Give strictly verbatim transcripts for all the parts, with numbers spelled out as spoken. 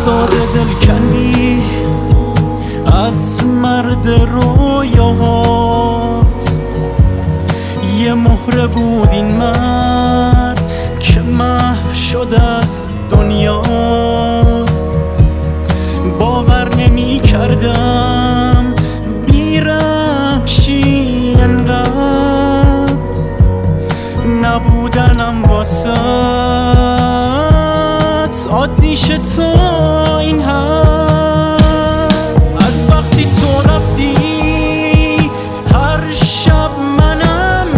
ساده دل کندی از مرد رویاهات، یه مهره بود این مرد که محو شد از دنیات. باور نمی کردم بی‌ربشی انقدر نبودنم واسط عادی شه تا این حد. از وقتی تو رفتی هر شب منم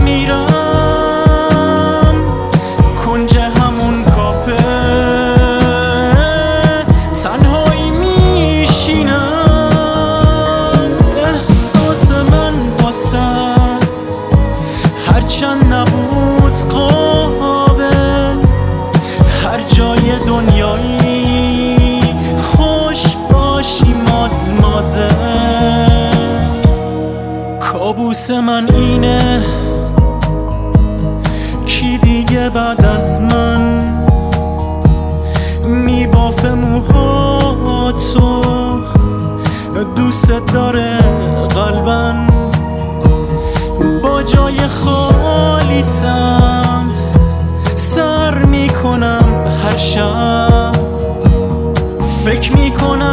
میرم کنج همون کافه، تنهایی میشینم. احساس من واسه هرچند نبود قابل، هر جای دنیایی خوش باشی مادمازه. کابوس من اینه کی دیگه بعد از من میبافه موهاتو، دوست داره قلبم با جای خالیتم سر میکنم هر شب. فکر میکنن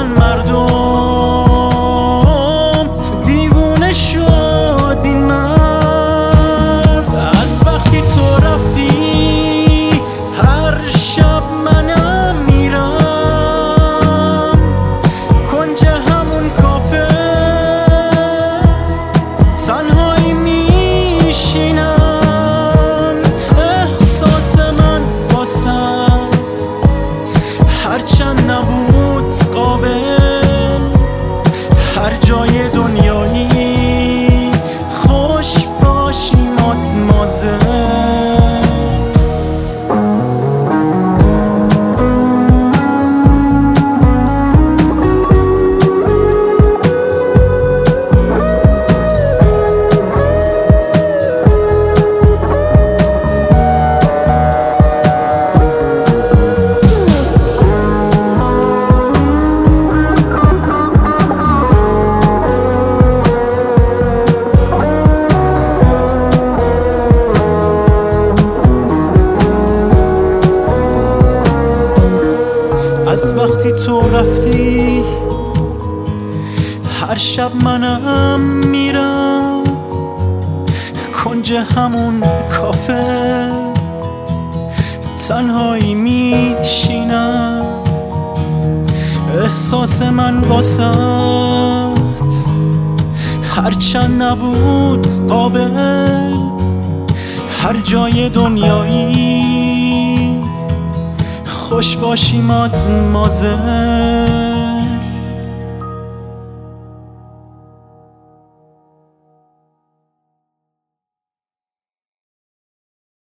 مردم دیوونه شد این مرد. از وقتی تو رفتی هر شب منم میرم کنج همون کافه، تنهایی میشینم. احساس من واسط هرچند نبود قابل، هر جای دنیایی خوش باشی مادمازل. از وقتی تو رفتی هر شب منم میرم کنج همون کافه، تنهایی میشینم. احساس من واسط هرچند نبود قابل، هر جای دنیایی خوش باشی مادمازل.